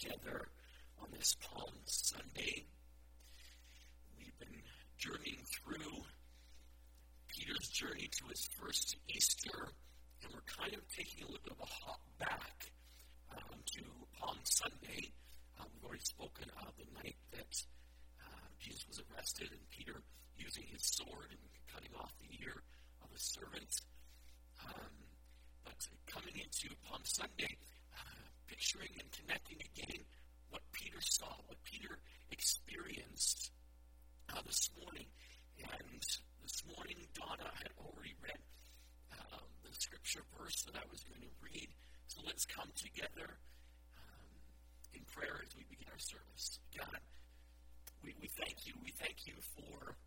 together on this Palm Sunday. We've been journeying through Peter's journey to his first Easter, and we're kind of taking a little bit of a hop back to Palm Sunday. We've already spoken of the night that Jesus was arrested, and Peter using his sword and cutting off the ear of a servant. But coming into Palm Sunday, picturing and connecting again what Peter saw, what Peter experienced this morning. And this morning, Donna had already read the scripture verse that I was going to read. So let's come together in prayer as we begin our service. God, we thank you. We thank you for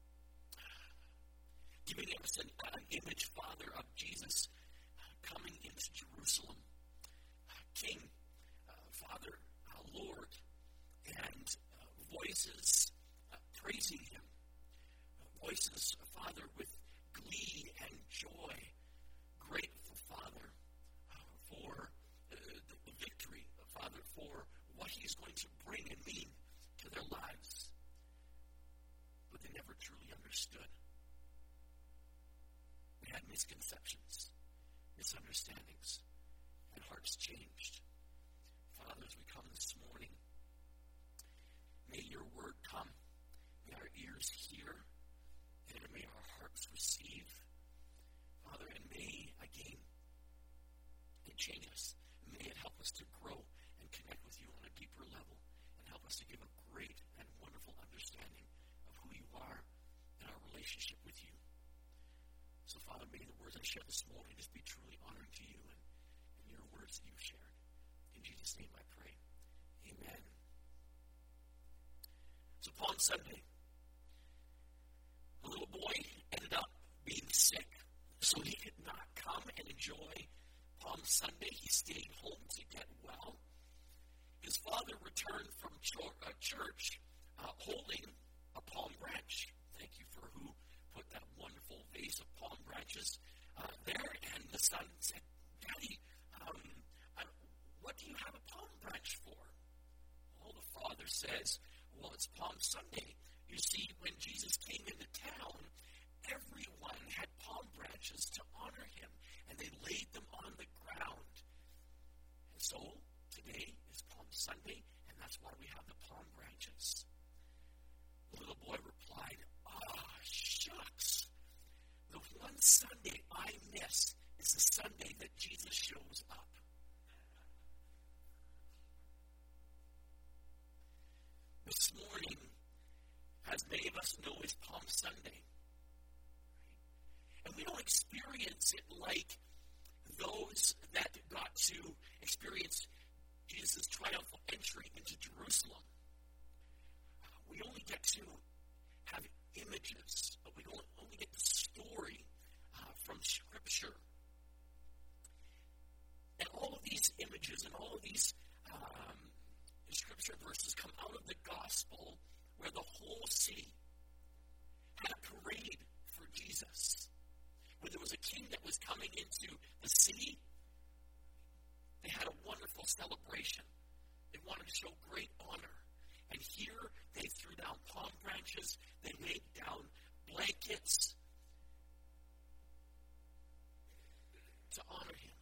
giving us an image, Father, of Jesus coming into Jerusalem. King, Father, Lord, and voices praising him. Voices, Father, with glee and joy. Grateful, Father, for the victory, Father, for what he's going to bring and mean to their lives. But they never truly understood. They had misconceptions, misunderstandings, and hearts changed. Father, as we come this morning, may your word come, may our ears hear, and may our hearts receive. Father, and may, again, it change us. May it help us to grow and connect with you on a deeper level, and help us to give a great and wonderful understanding of who you are and our relationship with you. So, Father, may the words I share this morning just be truly honoring to you and your words that you've shared. In Jesus' name I pray. Amen. So Palm Sunday, a little boy ended up being sick, so he could not come and enjoy Palm Sunday. He stayed home to get well. His father returned from church holding a palm branch. Thank you for who put that wonderful vase of palm branches there. And the son said, Daddy, what do you have a palm branch for? Well, the father says, well, it's Palm Sunday. You see, when Jesus came into town, everyone had palm branches to honor him, and they laid them on the ground. And so, today is Palm Sunday, and that's why we have the palm branches. The little boy replied, shucks. The one Sunday I miss is the Sunday that Jesus shows up. This morning, as many of us know, is Palm Sunday. And we don't experience it like those that got to experience Jesus' triumphal entry into Jerusalem. We only get to have images, but we only get the story from Scripture. And all of these images and all of these Scripture verses come out of the gospel where the whole city had a parade for Jesus. When there was a king that was coming into the city, they had a wonderful celebration. They wanted to show great honor. And here they threw down palm branches, they laid down blankets to honor him.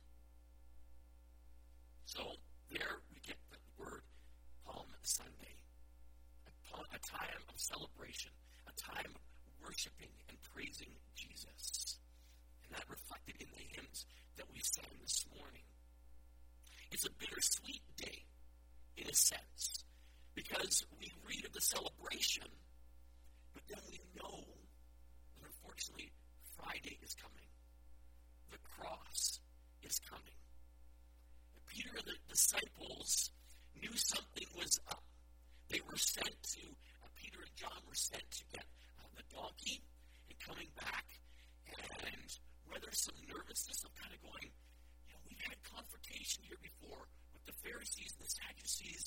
So there we get the word Palm Sunday, a time of celebration, a time of worshiping and praising Jesus. And that reflected in the hymns that we sang this morning. It's a bittersweet day, in a sense, because we read of the celebration, but then we know that unfortunately Friday is coming. The cross is coming. And Peter and the disciples knew something was up. They were sent to, Peter and John were sent to get the donkey, and coming back, and whether some nervousness of kind of going, we've had confrontation here before with the Pharisees and the Sadducees,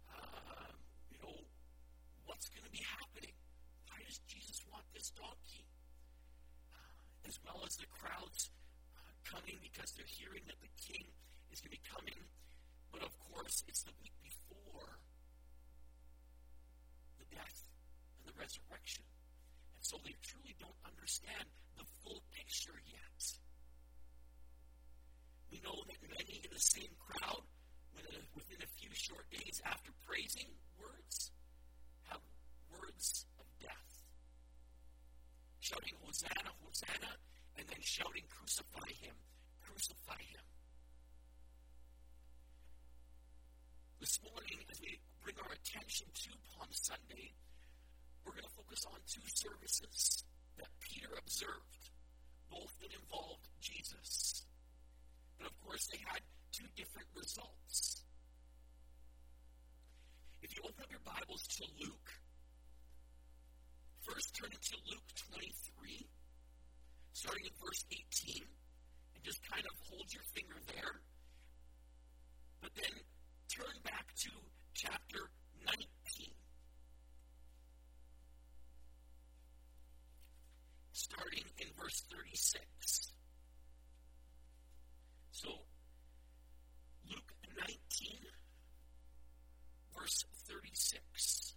what's going to be happening? Why does Jesus want this donkey? As well as the crowds coming because they're hearing that the king is going to be coming. But of course, it's the week before the death and the resurrection. And so they truly don't understand the full picture yet. We know that many in the same crowd, within a few short days after praising words, have words of death. Shouting, Hosanna, Hosanna, and then shouting, crucify him, crucify him. This morning, as we bring our attention to Palm Sunday, we're going to focus on two services that Peter observed, both that involved Jesus. But of course, they had two different results. If you open up your Bibles to Luke, first turn to Luke 23, starting in verse 18, and just kind of hold your finger there. But then turn back to chapter 19. Starting in verse 36. So, Luke 19, verse 36.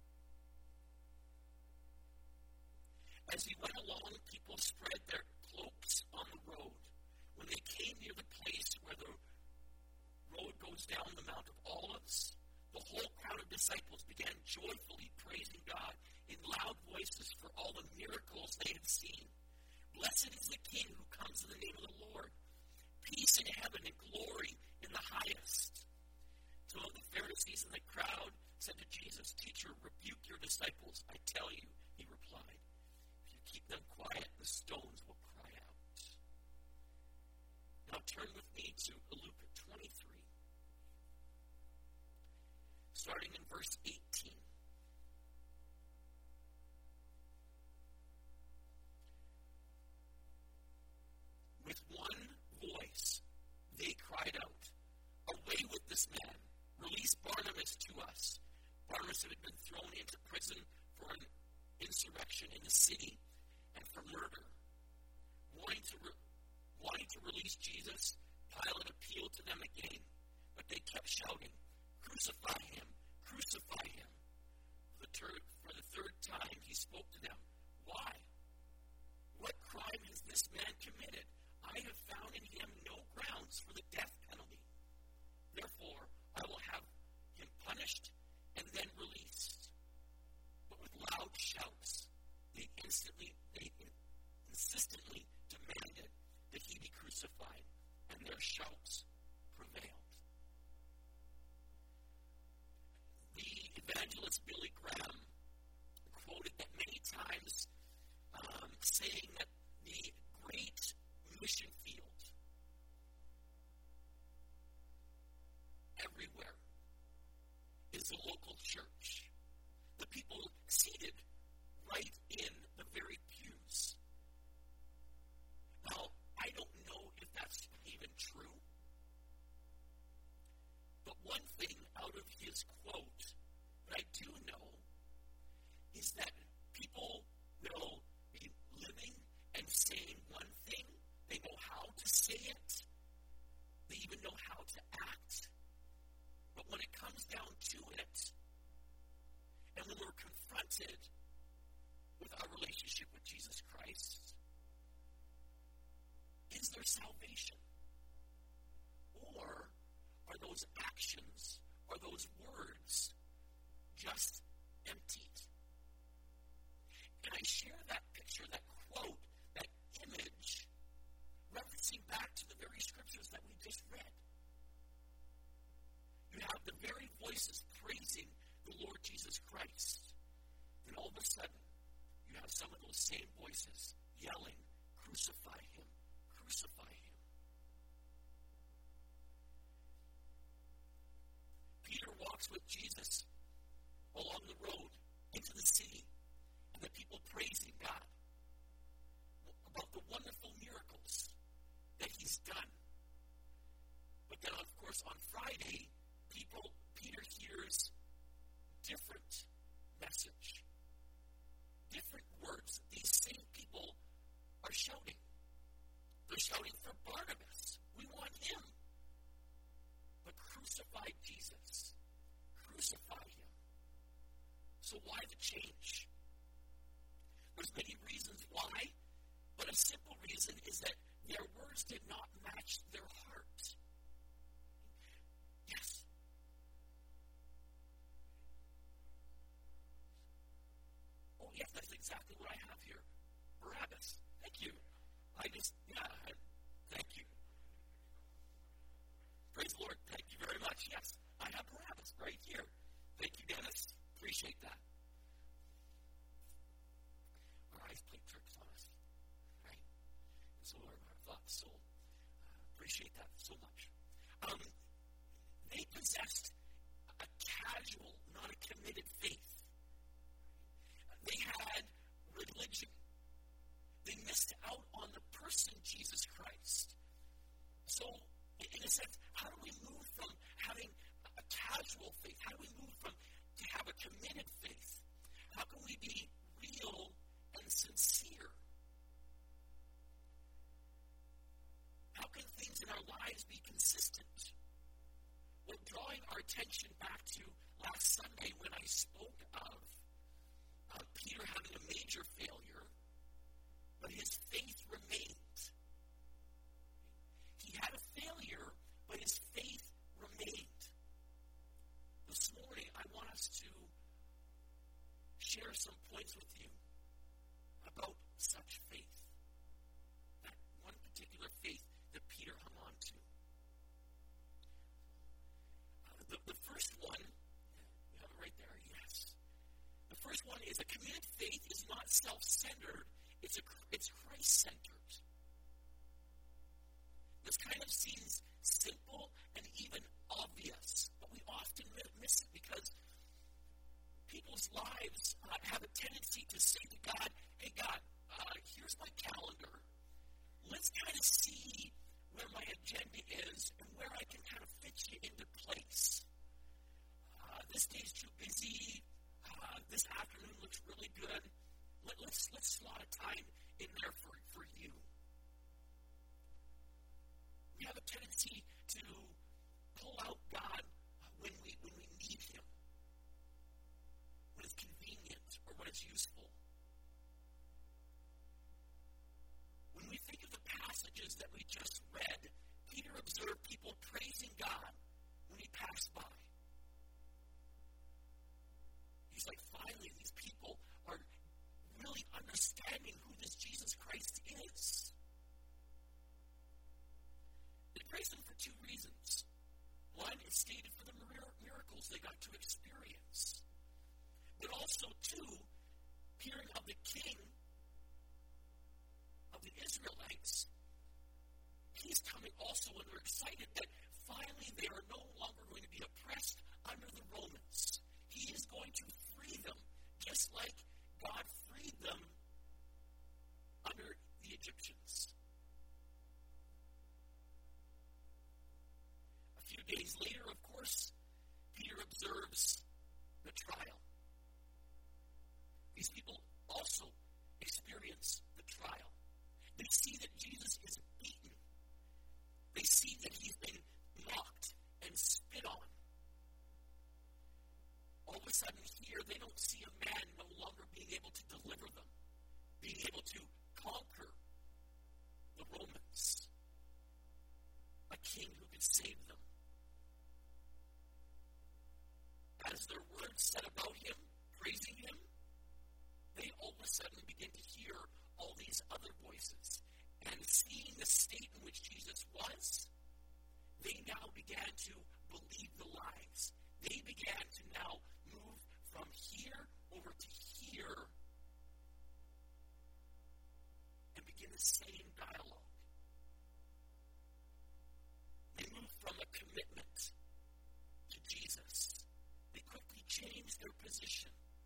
As he went along, people spread their cloaks on the road. When they came near the place where the road goes down the Mount of Olives, the whole crowd of disciples began joyfully praising God in loud voices for all the miracles they had seen. Blessed is the King who comes in the name of the Lord. Peace in heaven and glory in the highest. Some of the Pharisees in the crowd said to Jesus, Teacher, rebuke your disciples. I tell you, he replied, if you keep them quiet, the stones will cry out. Now turn with me to Luke 23, starting in verse 18. With one voice, they cried out, Away with this man! Release Barnabas to us. Barnabas had been thrown into prison for an insurrection in the city and for murder. Wanting to release Jesus, Pilate appealed to them again, but they kept shouting, Crucify him! Crucify him! For the third time, he spoke to them. Why? What crime has this man committed? I have found in him no grounds for the death penalty. Therefore, I will have him punished and then released. But with loud shouts, they insistently demanded that he be crucified, and their shouts prevailed. The evangelist Billy Graham quoted that many times, saying that the great mission field everywhere is the local church. The people seated right in the very pews. Now, I don't know if that's even true, but one thing out of his quote that I do know is that people will be living and saying one thing. They know how to say it. They even know how to act. But when it comes down to it, and when we're confronted with our relationship with Jesus Christ, is there salvation? Or are those actions, are those words just emptied? And I share that picture, that quote, that image, referencing back to the very scriptures that we just read. You have the very voices praising the Lord Jesus Christ. Then all of a sudden, you have some of those same voices yelling, Crucify him, crucify him. Peter walks with Jesus along the road into the city, and the people praising God about the wonderful miracles that he's done. But then, of course, on Friday, Peter hears different message, different words. These same people are shouting. They're shouting for Barnabas. We want him. But crucify So why the change? There's many reasons why, but a simple reason is that their words did not match their heart. Yes. Oh, yes, that's exactly what I have here. Barabbas. Thank you. Thank you. Praise the Lord. Thank you very much. Yes, I have Barabbas right here. Thank you, Dennis. Appreciate that. Our eyes play tricks on us, right? And so our thoughts. So appreciate that so much. They possessed a casual, not a committed faith. They had religion. They missed out on the person Jesus Christ. So, in a sense, how do we move from having a casual faith? How do we move from to have a committed faith? How can we be real and sincere? How can things in our lives be consistent? Well, drawing our attention back to last Sunday when I spoke of Peter having a major failure, but his faith remained. He had a failure, but his faith remained. This morning, I want us to share some points with you about such faith. That one particular faith that Peter hung on to. The first one, you have it right there, yes. The first one is a committed faith is not self-centered, it's Christ-centered. This kind of seems simple and even obvious, but we often miss it because people's lives have a tendency to say to God, hey God, here's my calendar. Let's kind of see where my agenda is and where I can kind of fit you into place. This day's too busy. This afternoon looks really good. Let's slot a time in there for you. We have a tendency to pull out God when we need Him, when it's convenient or when it's useful. When we think of the passages that we just read, Peter observed people praising God when he passed by. He's like, finally, these people are really understanding who this Jesus Christ is. They praise him for two reasons. One is stated for the miracles they got to experience. But also, two, hearing of the king of the Israelites, he's coming also, and they're excited that finally they are no longer going to be oppressed under the Romans. He is going to free them, just like God freed them under the Egyptians. A few days later, of course, Peter observes the trial. These people also experience the trial. They see that Jesus is beaten. They see that he's been mocked and spit on. All of a sudden here, they don't see a man no longer being able to deliver them, being able to conquer the Romans, a king who could save them. As their words said about him, praising him, they all of a sudden begin to hear all these other voices. And seeing the state in which Jesus was, they now began to believe the lies. They began to now move from here over to here and begin the same dialogue. They moved from a commitment to Jesus. They quickly changed their position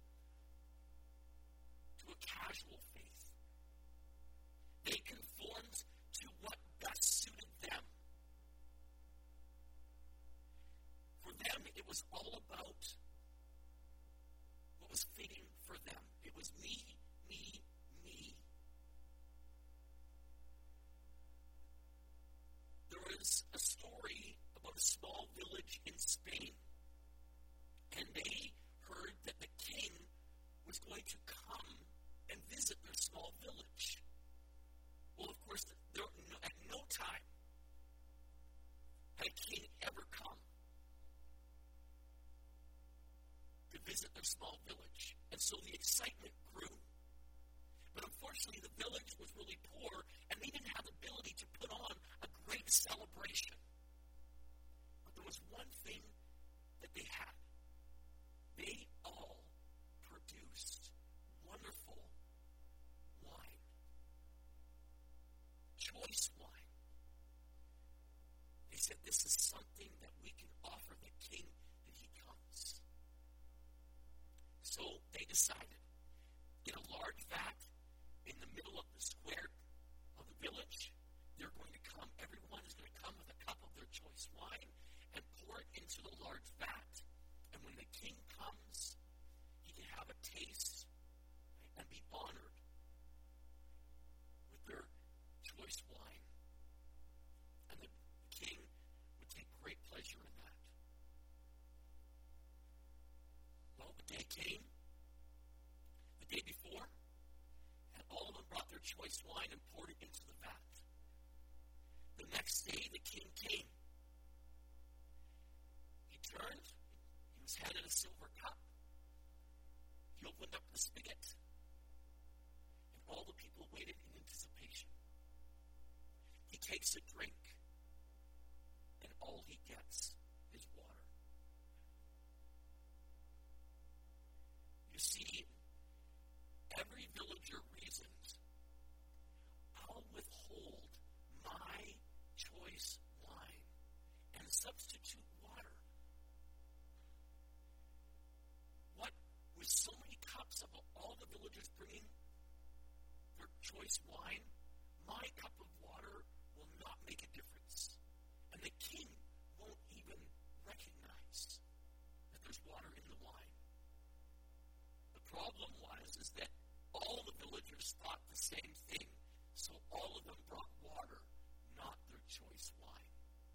to a casual faith. They conformed to what best suited them. For them, it was all about what was fitting for them. It was me, me, me. There was a story about a small village in Spain, and they heard that the king And so the excitement grew. But unfortunately, the village was really poor, and they didn't have the ability to put on a great celebration. But there was one thing that they had. They all produced wonderful wine. Choice wine. They said, this is something that we can offer the king that he comes. So they decided, in a large vat in the middle of the square of the village, they're going to come, everyone is going to come with a cup of their choice wine and pour it into the large vat. And when the king comes, he can have a taste, right, and be honored with their choice wine. And the king would take great pleasure in that. Well, the day came, the day before, and all of them brought their choice wine and poured it into the vat. The next day, the king came. He turned, he was handed a silver cup. He opened up the spigot, and all the people waited in anticipation. He takes a drink, and all he gets is water. You see, every villager reasons, I'll withhold my choice wine and substitute water. What, with so many cups of all the villagers bringing their choice wine, my cup of water will not make a difference. And the king won't even recognize that there's water in the wine. The problem is that all the villagers thought the same thing, so all of them brought water, not their choice wine.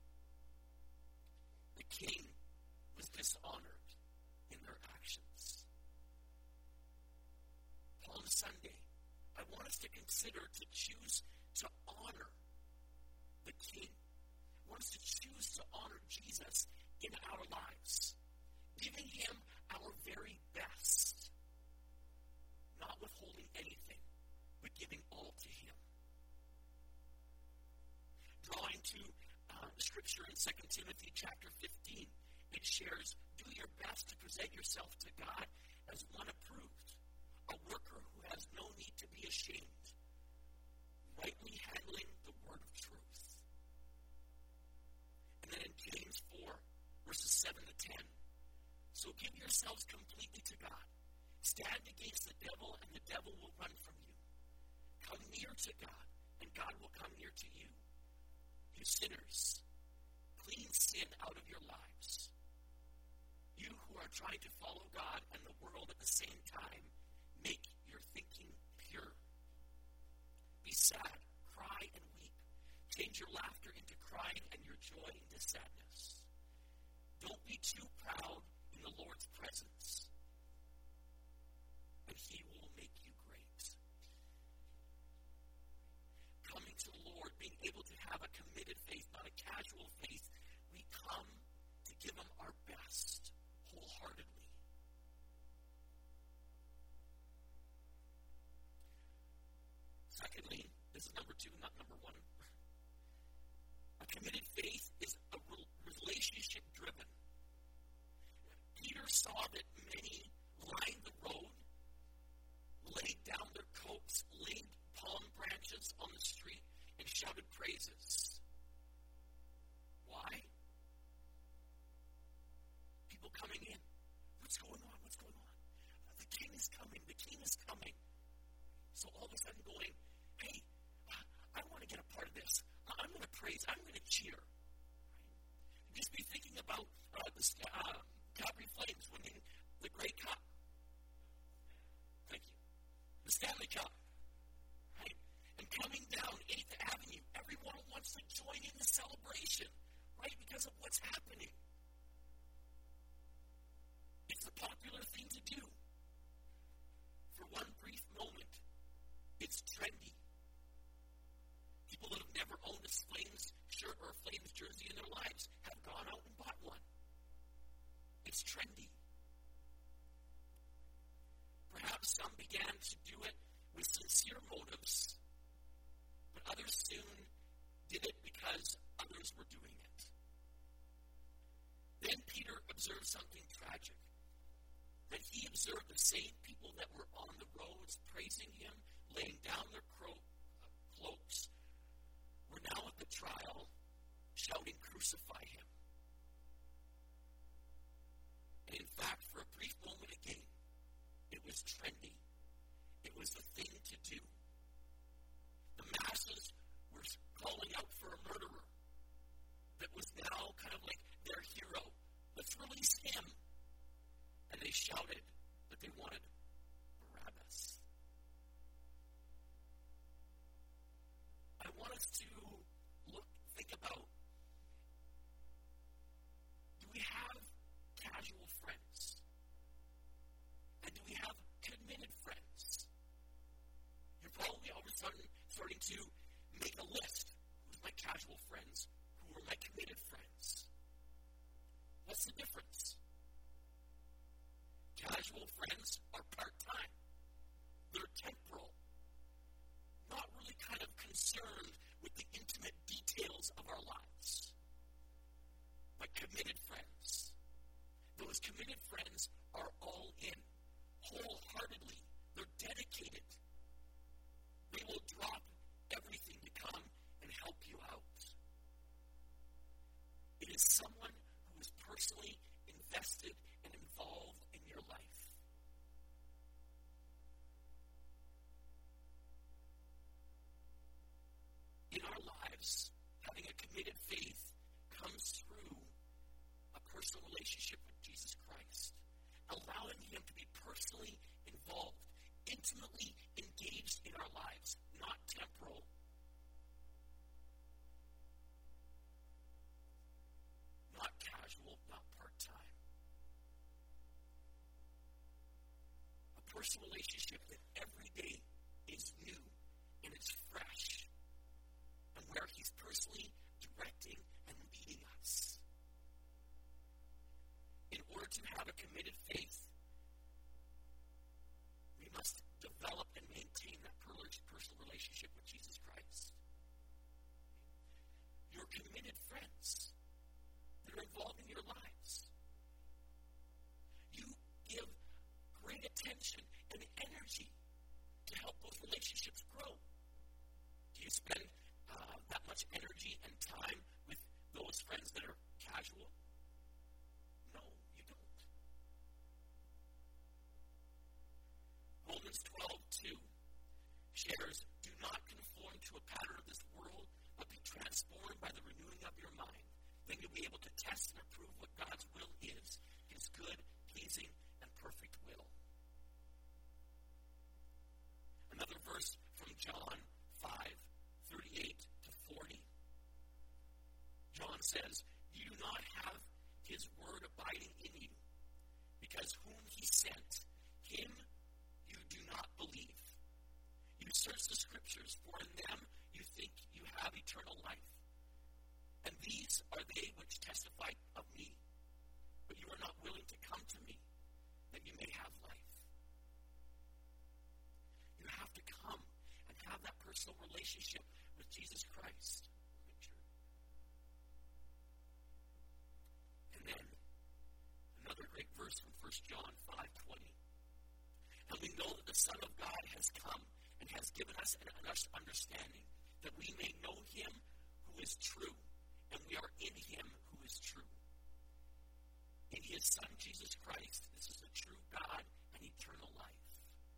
The king was dishonored in their actions. Palm Sunday, I want us to consider to choose to honor the king. I want us to choose to honor Jesus in our lives, giving him our very best. Not withholding anything, but giving all to him. Drawing to the scripture in 2 Timothy chapter 15, it shares, do your best to present yourself to God as one approved, a worker who has no need to be ashamed, rightly handling the word of truth. And then in James 4, verses 7 to 10, so give yourselves completely to God. Stand against the devil, and the devil will run from you. Come near to God, and God will come near to you. You sinners, clean sin out of your lives. You who are trying to follow God and the world at the same time, make your thinking pure. Be sad, cry, and weep. Change your laughter into crying and your joy into sadness. Don't be too proud in the Lord's presence, and he will make you great. Coming to the Lord, being able to have a committed faith, not a casual faith, we come to give him our best, wholeheartedly. Secondly, this is number 2, not number 1. A committed faith is a relationship driven. Peter saw that many lined the road, laid down their coats, laid palm branches on the street, and shouted praises. Why? People coming in. What's going on? What's going on? The king is coming. The king is coming. So all of a sudden going, hey, I want to get a part of this. I'm going to praise. I'm going to cheer. Just be thinking about the Calgary Flames winning the Grey Cup. Thank you. The Stanley Cup. Right? And coming down 8th Avenue, everyone wants to join in the celebration, right? Because of what's happening. It's the popular thing to do. For one brief moment, it's trendy. People that have never owned a Flames shirt or a Flames jersey in their lives have gone out and bought one. It's trendy. Perhaps some began to do it with sincere motives, but others soon did it because others were doing it. Then Peter observed something tragic. That he observed the same people that were on the roads praising him, laying down their cloaks, were now at the trial shouting, "Crucify him." And in fact, for a brief moment again, it was trendy. It was the thing to do. The masses were calling out for a murderer that was now kind of like their hero. Let's release him. And they shouted that they wanted Barabbas. I want us to think about, do we have casual friends? And do we have committed friends? You're probably all of a sudden starting to make a list. Who's my casual friends? Who are my committed friends? What's the difference? Casual friends are part-time. They're temporal. Not really kind of concerned with the intimate details of our lives. But committed friends. Those committed friends are all in, wholeheartedly. They're dedicated. They will drop everything to come and help you out. It is someone who is personally invested and involved in your life. In our lives, having a committed faith comes through a personal relationship with Jesus Christ, allowing him to be personally involved, intimately engaged in our lives, not temporal, not casual, not part-time. A personal relationship that every day is new and it's fresh, and where he's personally directing and leading us. In order to have a committed faith, we must develop and maintain that personal relationship with Jesus Christ. Your committed friends that are involved in your lives. You give great attention and energy to help those relationships grow. Do you spend that much energy and time with those friends that are casual? No, you don't. Romans 12:2 shares, "Do not conform to a pattern of this world, but be transformed by the renewing of your mind. Then you'll be able to test and approve what God's will is, his good, pleasing, and perfect will." Another verse from John 5:38-40. John says, "You do not have his word abiding in you, because whom he sent, him you do not believe. You search the scriptures, for in them you think you have eternal life. And these are they which testify of me. But you are not willing to come to me, that you may have life." You have to come and have that personal relationship with Jesus Christ. And then, another great verse from 1 John 5:20. "And we know that the Son of God has come and has given us an understanding, that we may know him who is true, and we are in him who is true. In his Son, Jesus Christ, this is the true God and eternal life."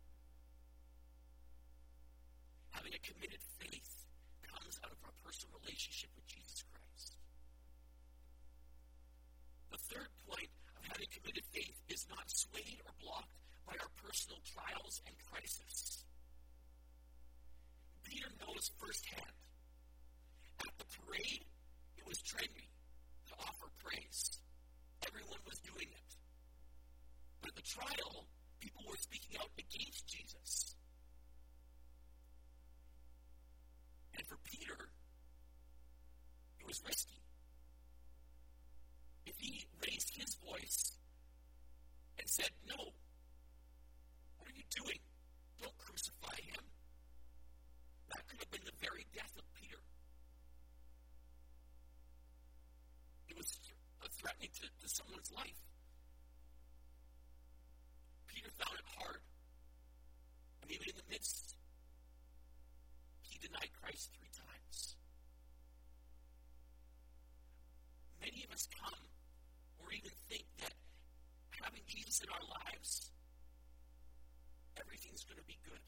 Having a committed faith comes out of our personal relationship with Jesus Christ. The third point of having committed faith is not swayed or blocked by our personal trials and crises. Peter knows firsthand. At the parade, it was trendy to offer praise. Everyone was doing it. But at the trial, people were speaking out against Jesus. And for Peter, it was risky. If he raised his voice and said, "No, what are you doing? his life. Peter found it hard. And even in the midst, he denied Christ 3 times. Many of us come or even think that having Jesus in our lives, everything's going to be good.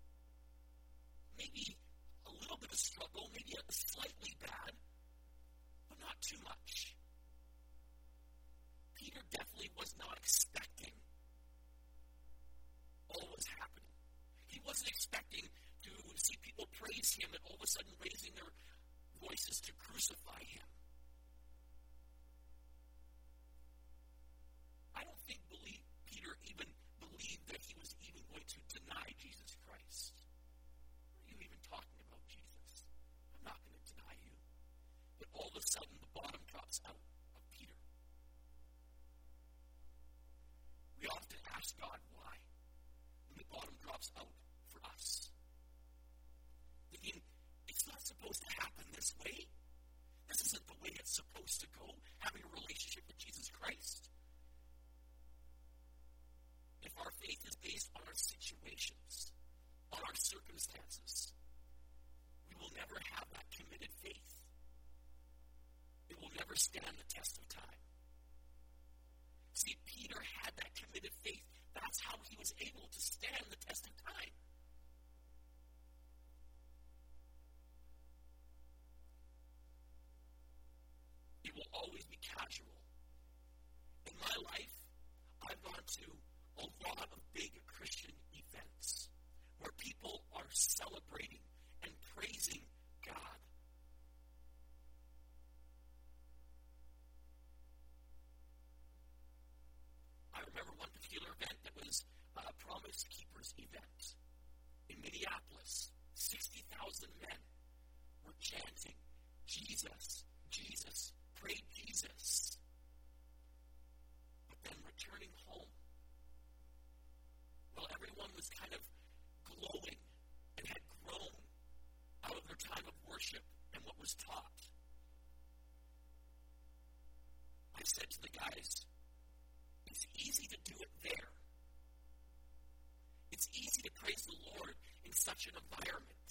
Maybe a little bit of struggle, maybe a slightly bad, but not too much. Peter definitely was not expecting all that was happening. He wasn't expecting to see people praise him and all of a sudden raising their voices to crucify him. I don't think Peter even believed that he was even going to deny Jesus Christ. What are you even talking about, Jesus? I'm not going to deny you. But all of a sudden, the bottom drops out of Peter. We often ask God why when the bottom drops out for us. Thinking, it's not supposed to happen this way. This isn't the way it's supposed to go, having a relationship with Jesus Christ. If our faith is based on our situations, on our circumstances, we will never have that committed faith. It will never stand the test of time. See, Peter had that committed faith. That's how he was able to stand the test of time. It will always be casual. In my life, I've gone to a lot of big Christian events where people are celebrating and praising God. I remember one particular event that was a Promise Keepers event in Minneapolis. 60,000 men were chanting, Jesus, Jesus, pray Jesus. But then returning home, well, everyone was kind of glowing and had grown out of their time of worship and what was taught. I said to the guys, it's easy to do it there. It's easy to praise the Lord in such an environment.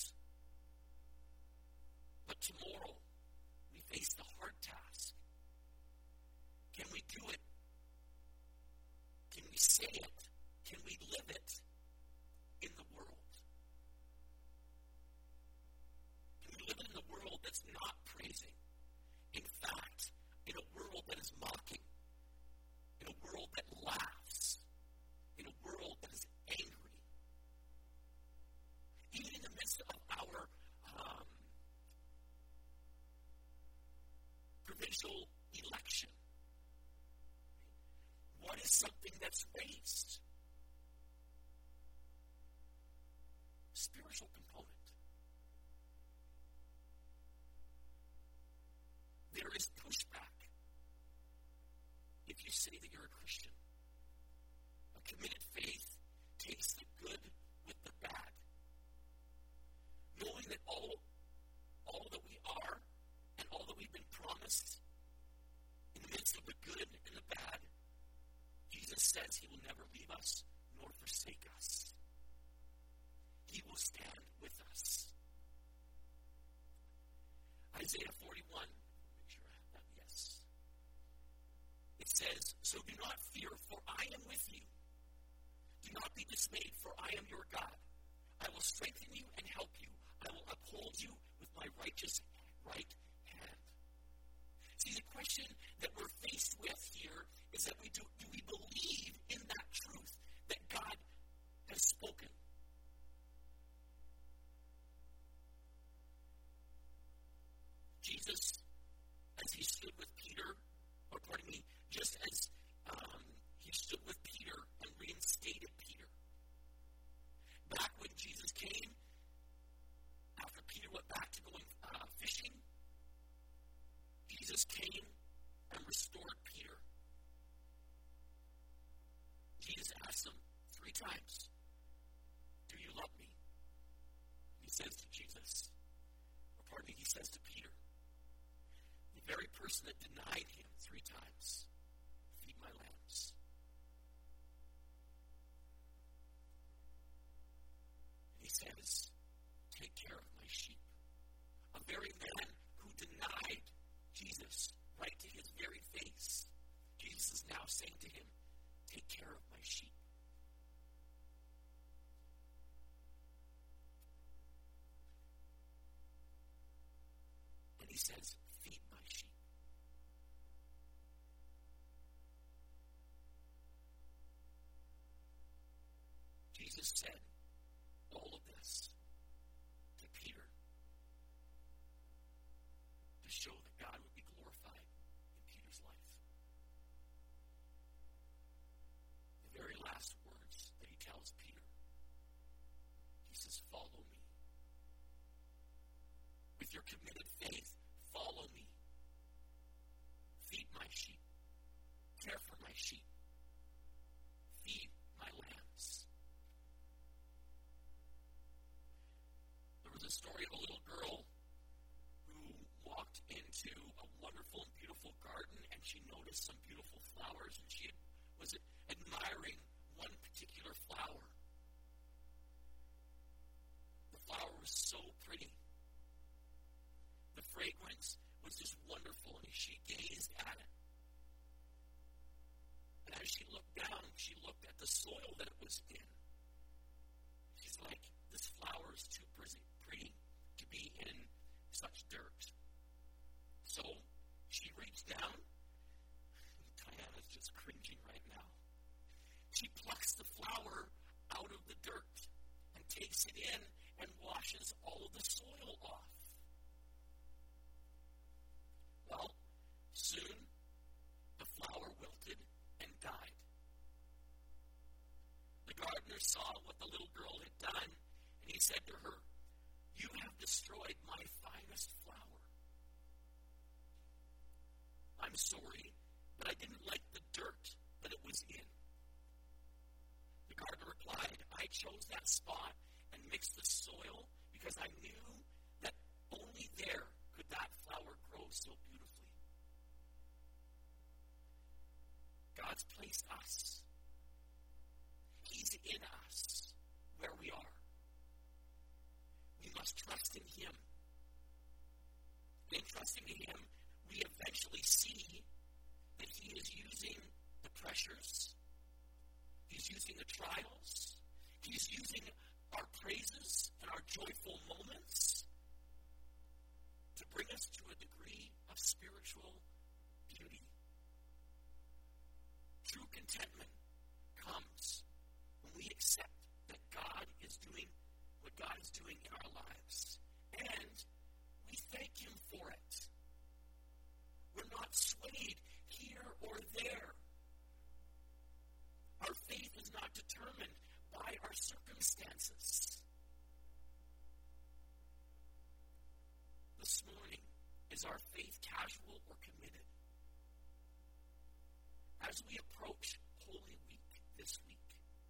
But tomorrow, we face the hard task. Can we do it? Can we say it? Can we live it in the world? Can we live in a world that's not praising? In fact, in a world that is mocking, in a world that laughs, in a world that is angry. Even in the midst of our provincial election, what is something that's raised? Spiritual component. There is pushback if you say that you're a Christian. A committed faith takes the good with the bad. Knowing that all that we are and all that we've been promised in the midst of the good and the bad, Jesus says he will never leave us nor forsake us. He will stand with us. Isaiah 41, make sure I have that, yes. It says, so do not fear, for I am with you. Do not be dismayed, for I am your God. I will strengthen you and help you. I will uphold you with my righteous right hand. See, the question that we're faced with here is that do we believe in that truth that God has spoken? Jesus, as he stood with Peter, just as he stood with Peter and reinstated Peter. Back when Jesus came, after Peter went back to going fishing, Jesus came and restored Peter. Jesus asked him 3 times, do you love me? He says to Jesus, he says to Peter, the very person that denied him 3 times, feed very man who denied Jesus right to his very face, Jesus is now saying to him, take care of my sheep. And he says, feed my sheep. Jesus said all of this to Peter to show that God would be glorified in Peter's life. The very last words that he tells Peter, he says, follow me. With your committed faith, follow me. Feed my sheep. Care for my sheep. Feed my lambs. There was a story of a little girl who walked into a wonderful and beautiful garden, and she noticed some beautiful flowers, and she was admiring one particular flower. The flower was so pretty. The fragrance was just wonderful, and she gazed at it. And as she looked down, she looked at the soil that it was in. She's like, this flower is too pretty to be in such dirt. So she reached down. Diana's just cringing right now. She plucks the flower out of the dirt and takes it in and washes all of the soil off. Well, soon the flower wilted and died. The gardener saw what the little girl had done, and he said to her, you have destroyed my finest flower. I'm sorry, but I didn't like the dirt that it was in. The gardener replied, I chose that spot and mixed the soil because I knew that only there could that flower grow so beautifully. God's placed us. He's in us where we are. We must trust in Him. And in trusting in Him, we eventually see that He is using the pressures. He's using the trials. He's using our praises and our joyful moments to bring us to a degree of spiritual beauty. True contentment comes when we accept that God is doing what God is doing in our lives. And we thank Him for it. We're not swayed here or there. Our faith is not determined by our circumstances. This morning, is our faith casual or committed? As we approach Holy Week this week,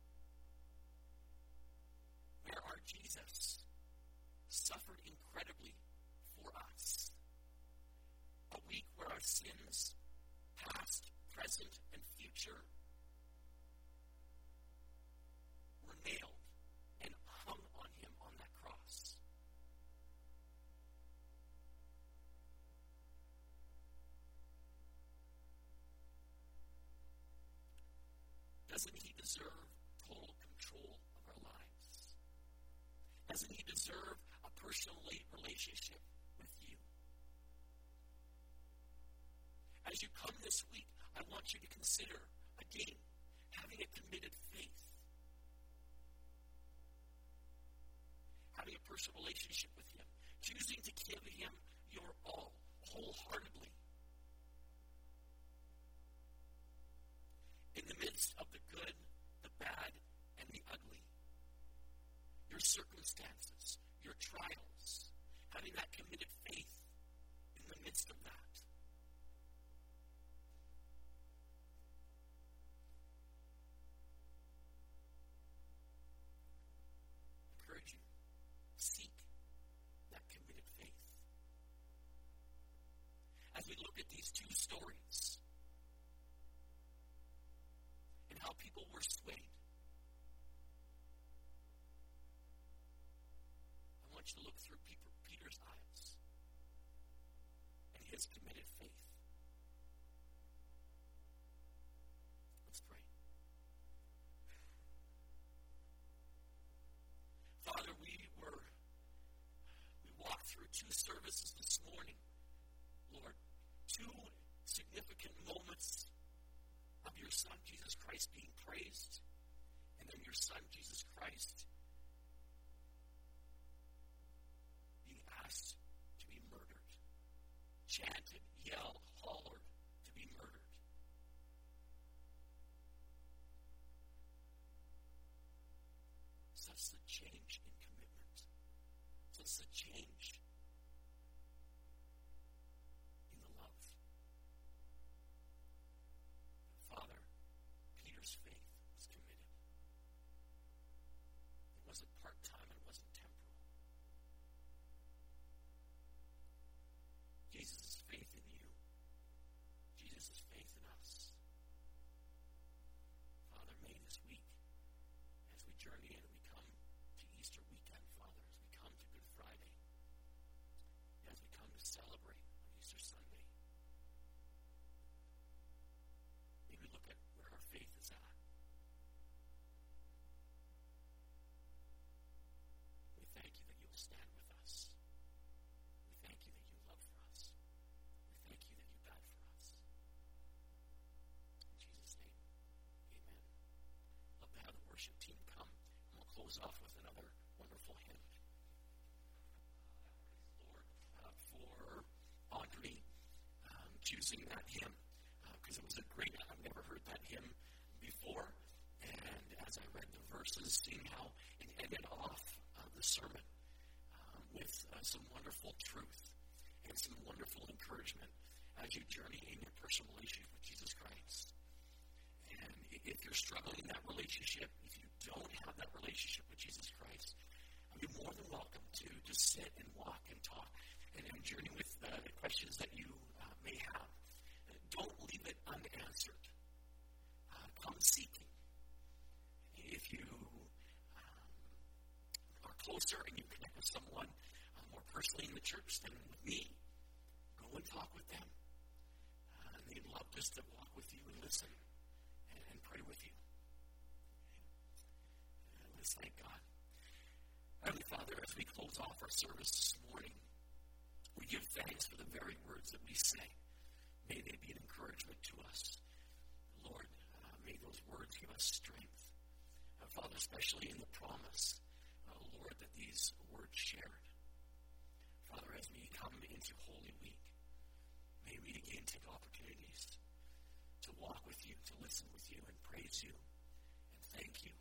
where our Jesus suffered incredibly for us, a week where our sins, past, present, and future, were nailed and hung on Him on that cross. Doesn't He deserve total control of our lives? Doesn't He deserve a personal relationship with you? As you come this week, I want you to consider, again, having a committed faith. Having a personal relationship with Him. Choosing to give Him your all, wholeheartedly. In the midst of the good, the bad, and the ugly. Your circumstances, your trials. Having that committed faith in the midst of that. As we look at these two stories and how people were swayed, I want you to look through Peter's eyes. his committed faith. Let's pray. Father, we walked through two services this morning, Lord, two significant moments of your Son, Jesus Christ, being praised, and then your Son, Jesus Christ, being asked to be murdered, chanted, yelled, hollered to be murdered. Such a change in commitment, such a change in the love. Father, Peter's faith was committed. It wasn't part-time, it wasn't temporal. Jesus' faith in you, Jesus' faith in us. Father, may this week, as we journey and we come to Easter weekend, Father, as we come to Good Friday, as we come to celebrate on Easter Sunday, may we look at where our faith is at. We thank you that you will stand with us. We thank you that you love for us. We thank you that you died for us. In Jesus' name, amen. Love to have the worship team come, and we'll close off with another wonderful hymn. Lord, for Audrey choosing that hymn, because it was a great, I've never heard that hymn before, and as I read the verses, seeing how it ended off the sermon with some wonderful truth and some wonderful encouragement as you journey in your personal relationship with Jesus Christ. And if you're struggling in that relationship, if you don't have that relationship with Jesus Christ, you're more than welcome to just sit and walk and talk and journey with the questions that you may have. Don't leave it unanswered. Come seeking. If you are closer and you connect with someone more personally in the church than with me, go and talk with them. They'd love just to walk with you and listen and pray with you. Let's thank God. Heavenly Father, as we close off our service this morning, we give thanks for the very words that we say. May they be an encouragement to us. Lord, may those words give us strength. Father, especially in the promise, Lord, that these words shared. Father, as we come into Holy Week, may we again take opportunities to walk with you, to listen with you, and praise you, and thank you